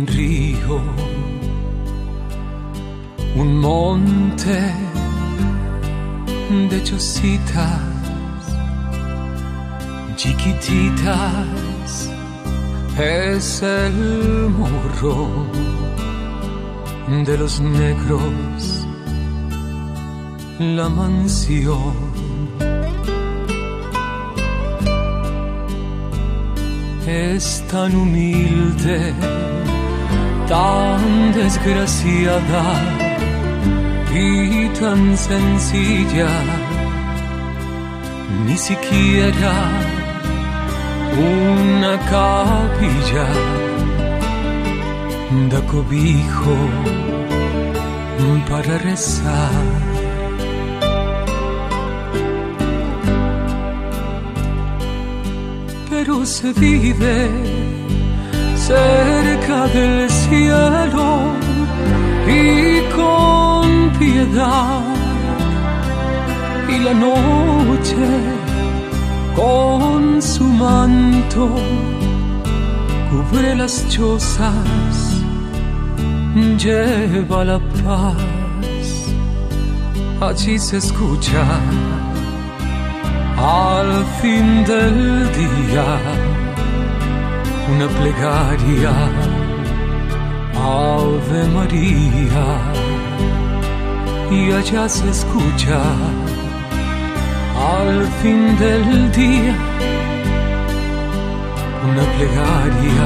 río, un monte de chocitas chiquititas, es el morro de los negros, la mansión. Es tan humilde, tan desgraciada y tan sencilla, ni siquiera una capilla da cobijo para rezar. Pero se vive cerca del cielo y con piedad, y la noche con su manto cubre las chozas, lleva la paz. Allí se escucha al fin del día una plegaria, Ave María, y allá se escucha al fin del día una plegaria.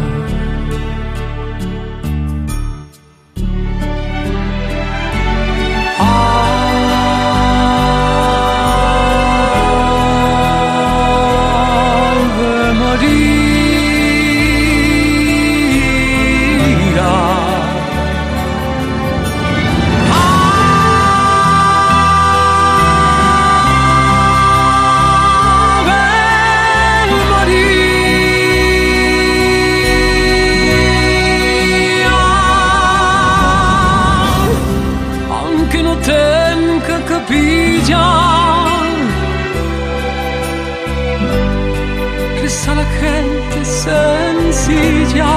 Reza la gente sencilla,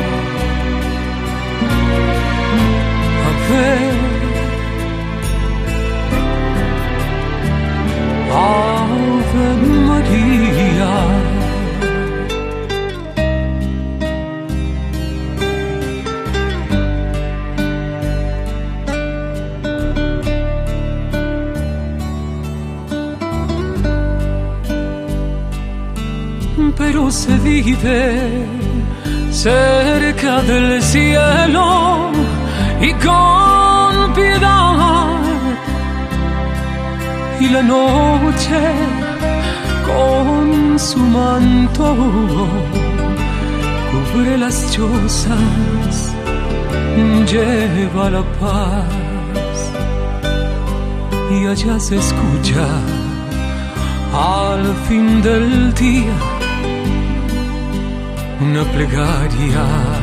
a ver, Ave María. Pero se vive cerca del cielo y con piedad, y la noche con su manto cubre las chozas, lleva la paz, y allá se escucha al fin del día una plegaria.